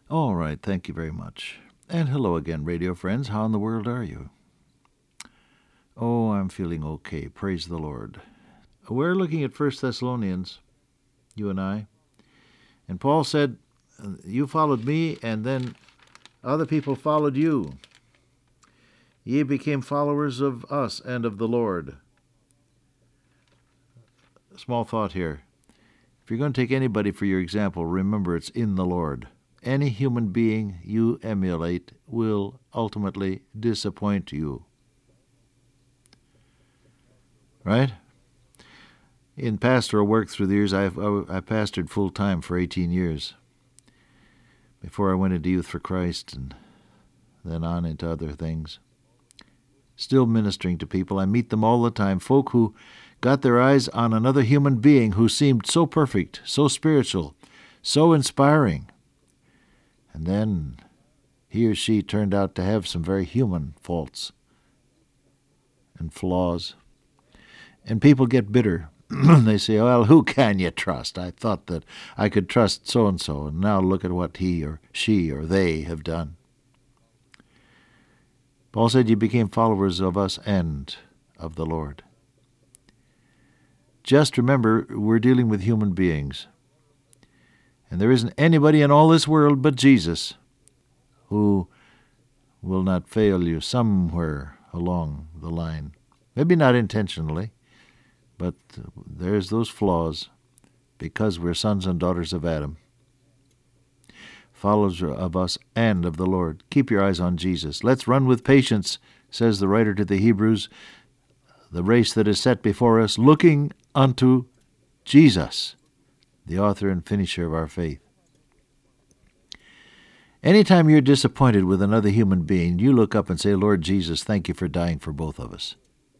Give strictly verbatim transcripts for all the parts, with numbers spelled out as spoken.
All right, thank you very much. And hello again, radio friends. How in the world are you? Oh, I'm feeling okay. Praise the Lord. We're looking at First Thessalonians, you and I. And Paul said, you followed me, and then other people followed you. Ye became followers of us and of the Lord. Small thought here. If you're going to take anybody for your example, remember it's in the Lord. Any human being you emulate will ultimately disappoint you. Right? In pastoral work through the years, I've, I pastored full-time for eighteen years before I went into Youth for Christ and then on into other things. Still ministering to people. I meet them all the time, folk who got their eyes on another human being who seemed so perfect, so spiritual, so inspiring. And then he or she turned out to have some very human faults and flaws. And people get bitter. They say, well, who can you trust? I thought that I could trust so-and-so, and now look at what he or she or they have done. Paul said, you became followers of us and of the Lord. Just remember, we're dealing with human beings. And there isn't anybody in all this world but Jesus who will not fail you somewhere along the line. Maybe not intentionally, but there's those flaws because we're sons and daughters of Adam. Followers of us and of the Lord. Keep your eyes on Jesus. Let's run with patience, says the writer to the Hebrews, the race that is set before us, looking unto Jesus, the author and finisher of our faith. Anytime you're disappointed with another human being, you look up and say, Lord Jesus, thank you for dying for both of us.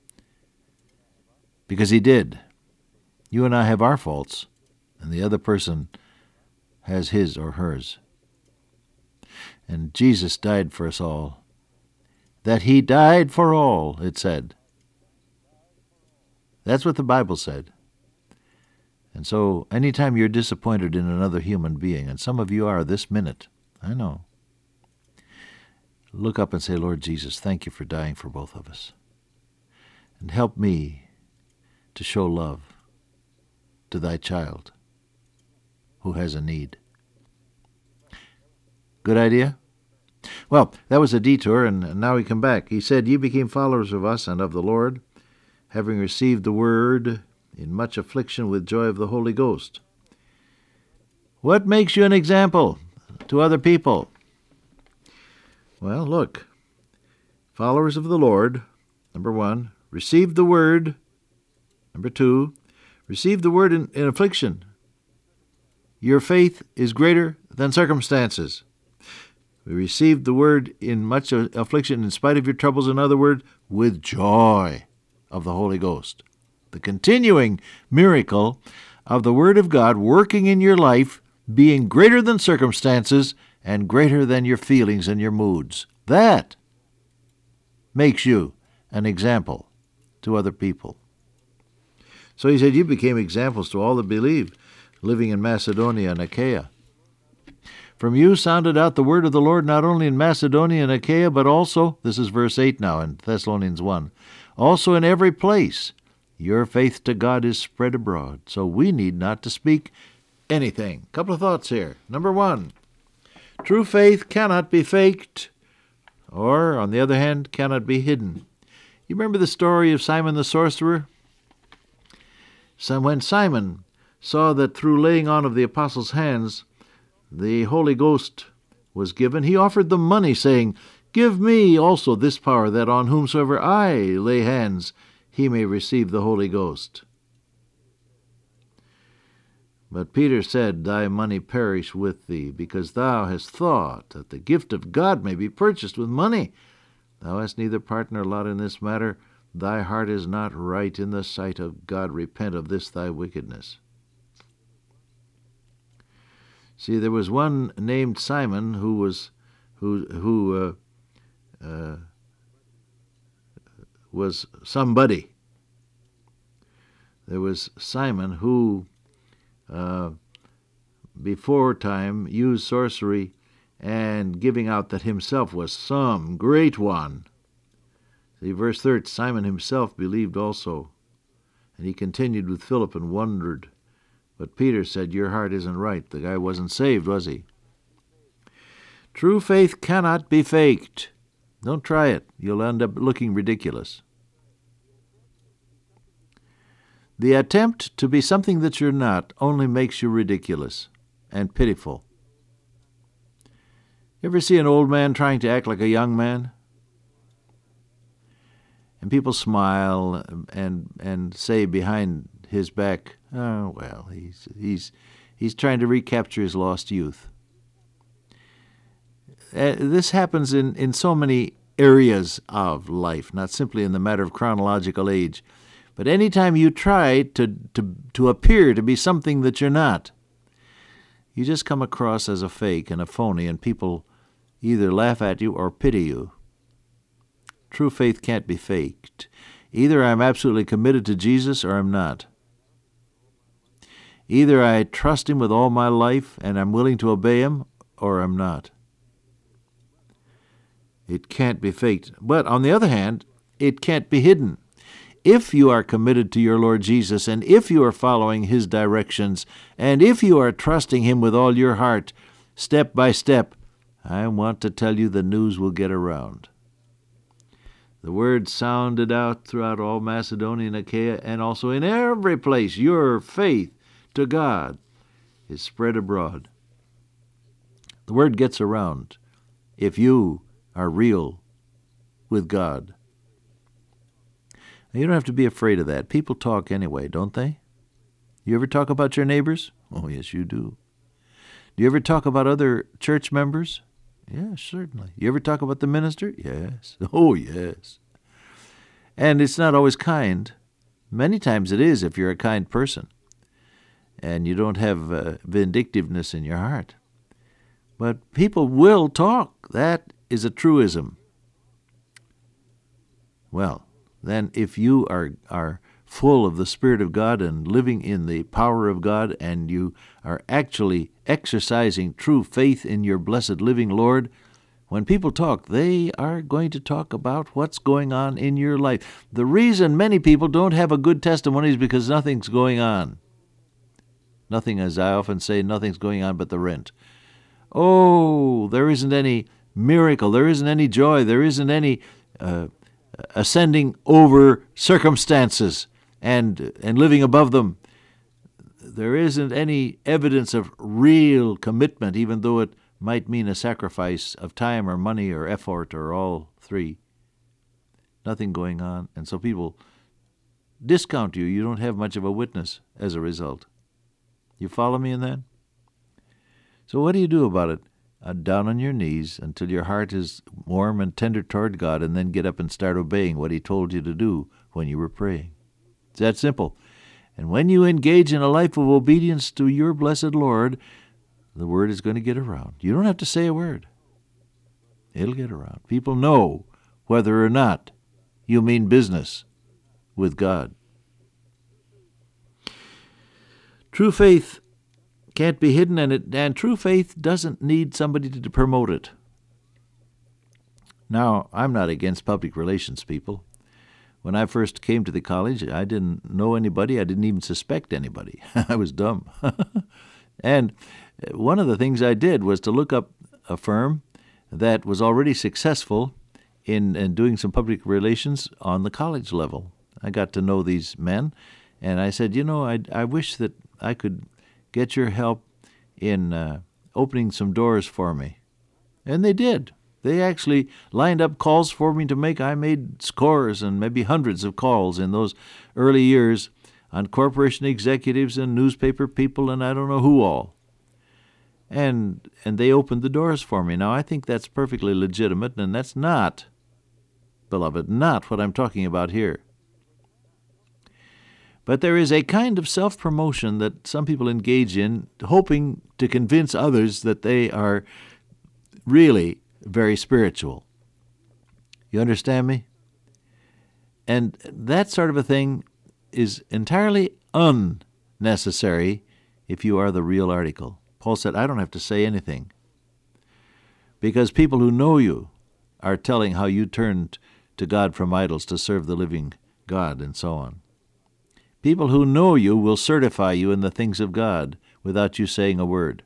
Because he did. You and I have our faults, and the other person has his or hers. And Jesus died for us all. That he died for all, it said. That's what the Bible said. And so anytime you're disappointed in another human being, and some of you are this minute, I know, look up and say, Lord Jesus, thank you for dying for both of us. And help me to show love to thy child who has a need. Good idea? Well, that was a detour, and now we come back. He said, you became followers of us and of the Lord, having received the word in much affliction with joy of the Holy Ghost. What makes you an example to other people? Well, look, followers of the Lord, number one, received the word. Number two, received the word in, in affliction. Your faith is greater than circumstances. We received the word in much affliction in spite of your troubles, in other words, with joy of the Holy Ghost. The continuing miracle of the Word of God working in your life, being greater than circumstances and greater than your feelings and your moods. That makes you an example to other people. So he said, you became examples to all that believed, living in Macedonia and Achaia. From you sounded out the word of the Lord not only in Macedonia and Achaia, but also, this is verse eight now in Thessalonians one, also in every place your faith to God is spread abroad, so we need not to speak anything. A couple of thoughts here. Number one, true faith cannot be faked, or, on the other hand, cannot be hidden. You remember the story of Simon the sorcerer? So when Simon saw that through laying on of the apostles' hands the Holy Ghost was given, he offered them money, saying, give me also this power, that on whomsoever I lay hands, he may receive the Holy Ghost. But Peter said, thy money perish with thee, because thou hast thought that the gift of God may be purchased with money. Thou hast neither part nor lot in this matter. Thy heart is not right in the sight of God. Repent of this thy wickedness. See, there was one named Simon who was who who uh, uh, was somebody. There was Simon who, uh, before time, used sorcery and giving out that himself was some great one. See, verse thirty, Simon himself believed also, and he continued with Philip and wondered. But Peter said, your heart isn't right. The guy wasn't saved, was he? True faith cannot be faked. Don't try it. You'll end up looking ridiculous. The attempt to be something that you're not only makes you ridiculous and pitiful. You ever see an old man trying to act like a young man? And people smile and and say behind his back, oh, well, he's he's he's trying to recapture his lost youth. Uh, this happens in, in so many areas of life, not simply in the matter of chronological age. But any time you try to, to, to appear to be something that you're not, you just come across as a fake and a phony, and people either laugh at you or pity you. True faith can't be faked. Either I'm absolutely committed to Jesus or I'm not. Either I trust Him with all my life and I'm willing to obey Him, or I'm not. It can't be faked. But on the other hand, it can't be hidden. If you are committed to your Lord Jesus, and if you are following His directions, and if you are trusting Him with all your heart, step by step, I want to tell you the news will get around. The word sounded out throughout all Macedonia and Achaia, and also in every place. Your faith to God is spread abroad. The word gets around if you are real with God. Now, you don't have to be afraid of that. People talk anyway, don't they? You ever talk about your neighbors? Oh, yes, you do. Do you ever talk about other church members? Yes, certainly. You ever talk about the minister? Yes. Oh, yes. And it's not always kind. Many times it is if you're a kind person and you don't have uh, vindictiveness in your heart. But people will talk. That is a truism. Well, then if you are are full of the Spirit of God and living in the power of God, and you are actually exercising true faith in your blessed living Lord, when people talk, they are going to talk about what's going on in your life. The reason many people don't have a good testimony is because nothing's going on. Nothing, as I often say, nothing's going on but the rent. Oh, there isn't any miracle, there isn't any joy, there isn't any uh, ascending over circumstances and and living above them. There isn't any evidence of real commitment, even though it might mean a sacrifice of time or money or effort or all three. Nothing going on, and so people discount you. You don't have much of a witness as a result. You follow me in that? So what do you do about it? Uh, down on your knees until your heart is warm and tender toward God, and then get up and start obeying what He told you to do when you were praying. It's that simple. And when you engage in a life of obedience to your blessed Lord, the word is going to get around. You don't have to say a word. It'll get around. People know whether or not you mean business with God. True faith can't be hidden, and, it, and true faith doesn't need somebody to promote it. Now, I'm not against public relations people. When I first came to the college, I didn't know anybody. I didn't even suspect anybody. I was dumb. And one of the things I did was to look up a firm that was already successful in, in doing some public relations on the college level. I got to know these men, and I said, you know, I, I wish that I could get your help in uh, opening some doors for me. And they did. They actually lined up calls for me to make. I made scores and maybe hundreds of calls in those early years on corporation executives and newspaper people and I don't know who all. And and they opened the doors for me. Now, I think that's perfectly legitimate, and that's not, beloved, not what I'm talking about here. But there is a kind of self-promotion that some people engage in, hoping to convince others that they are really very spiritual. You understand me? And that sort of a thing is entirely unnecessary if you are the real article. Paul said, I don't have to say anything. because people who know you are telling how you turned to God from idols to serve the living God, and so on. People who know you will certify you in the things of God without you saying a word.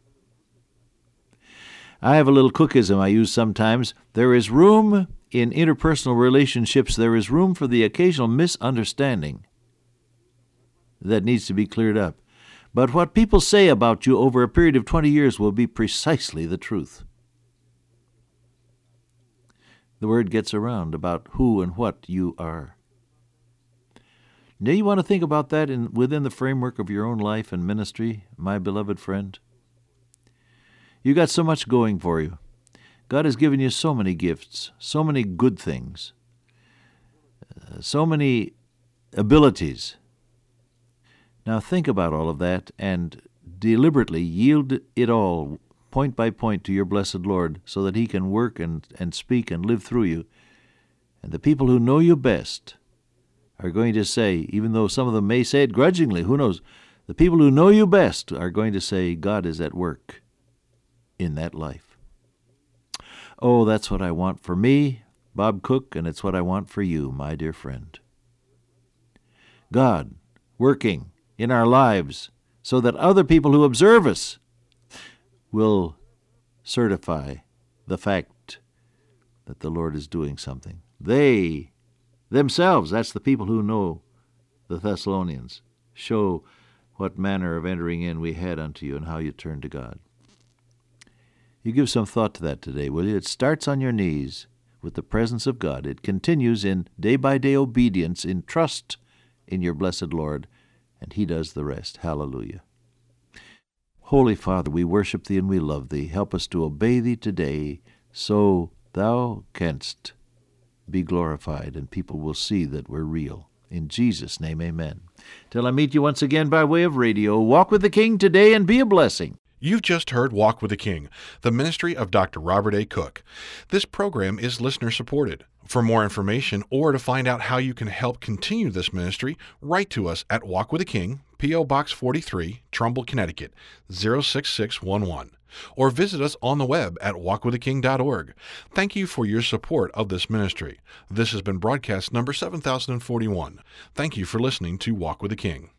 I have a little cookism I use sometimes. There is room in interpersonal relationships, there is room for the occasional misunderstanding that needs to be cleared up. But what people say about you over a period of twenty years will be precisely the truth. The word gets around about who and what you are. Now you want to think about that in, within the framework of your own life and ministry, my beloved friend. You got so much going for you. God has given you so many gifts, so many good things, uh, so many abilities. Now think about all of that and deliberately yield it all, point by point, to your blessed Lord, so that He can work and, and speak and live through you. And the people who know you best are going to say, even though some of them may say it grudgingly, who knows, the people who know you best are going to say, God is at work in that life. Oh, that's what I want for me, Bob Cook, and it's what I want for you, my dear friend. God working in our lives so that other people who observe us will certify the fact that the Lord is doing something. They themselves, that's the people who know the Thessalonians, show what manner of entering in we had unto you and how you turned to God. You give some thought to that today, will you? It starts on your knees with the presence of God. It continues in day-by-day obedience, in trust in your blessed Lord, and He does the rest. Hallelujah. Holy Father, we worship Thee and we love Thee. Help us to obey Thee today so Thou canst be glorified and people will see that we're real. In Jesus' name, amen. Till I meet you once again by way of radio, walk with the King today and be a blessing. You've just heard Walk with the King, the ministry of Doctor Robert A. Cook. This program is listener-supported. For more information or to find out how you can help continue this ministry, write to us at Walk with the King, P O. Box forty-three, Trumbull, Connecticut, zero six six one one. Or visit us on the web at walk with the king dot org. Thank you for your support of this ministry. This has been broadcast number seven thousand forty-one. Thank you for listening to Walk with the King.